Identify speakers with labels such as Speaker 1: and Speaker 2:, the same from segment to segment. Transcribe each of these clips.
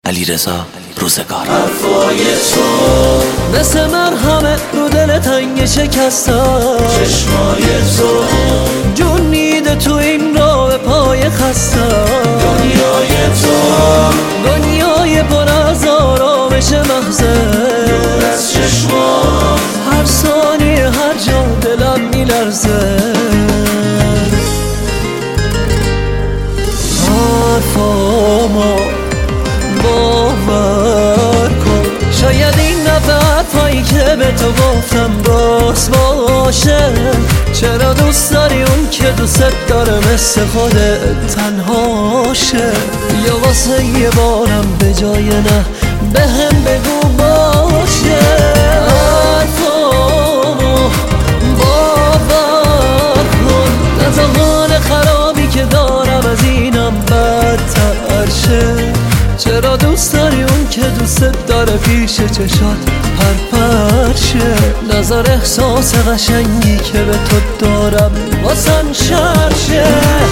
Speaker 1: علیرضا روزگار.
Speaker 2: حرفای تو
Speaker 3: مثل مرهمه رو دل تنگ شکستم،
Speaker 2: چشمای تو
Speaker 3: جون میده تو این راه پای خستم.
Speaker 2: دنیای تو
Speaker 3: دنیای پر از آرامش محضه،
Speaker 2: دور از چشمات
Speaker 3: هر ثانیه هر جا دلم میلرزه. حرفامو باور کن، شاید این دفعه حرفایی که به تو گفتم راست باشه. چرا دوست داری اون که دوست داره مثل خودت تنهاشه؟ یا واسه یه بارم به جای نه به هم بگو باشه. حرفامو باور کن، نه تا حال خرابی که دارم از اینم بدتر شه. چرا دوست داری اون که دوست داره پیش چشات پرپر شه؟ نظر احساس قشنگی که به تو دارم واسم شر شه.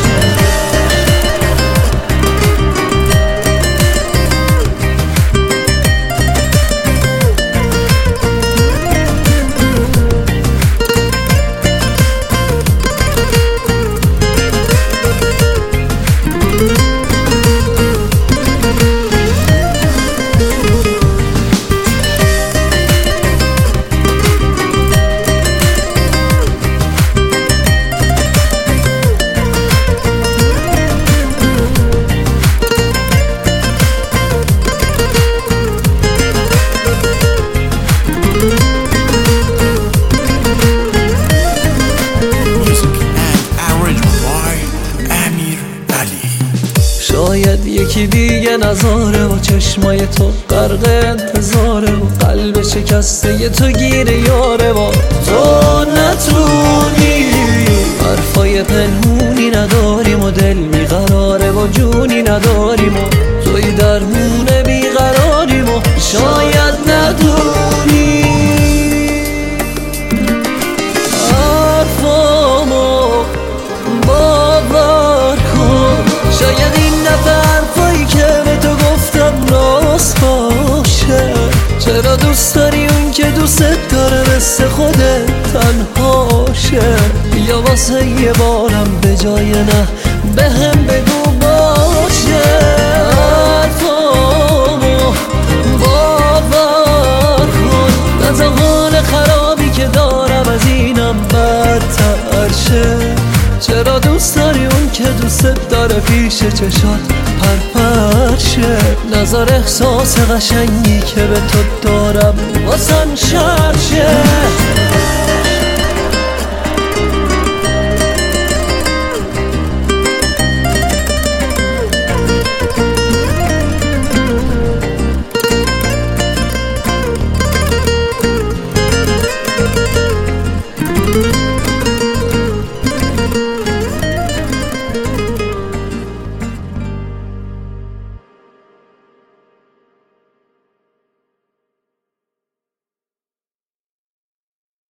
Speaker 3: شاید یکی دیگه نظاره و چشمای تو غرق انتظاره و قلب شکسته تو گیر یاره و تو نتونی. حرفای پنهونی نداریم و دل بیقراره و جونی نداریم و توی درمون بیقراریم و شاید ندونی. حرفامو باور کن، شاید این دفعه حرفایی که به تو گفتم راست باشه. چرا دوست داری اون که دوست داره مثل خودت تنهاشه؟ یا واسه یه بارم به جای نه به هم بگو باشه. حرفامو باور کن، نه تا حال خرابی که دارم از اینم بدتر شه. چرا دوست داری اون که دوست داره پیش چشات پرپر شه؟ نظر احساس قشنگی که به تو دارم واسم شر شه.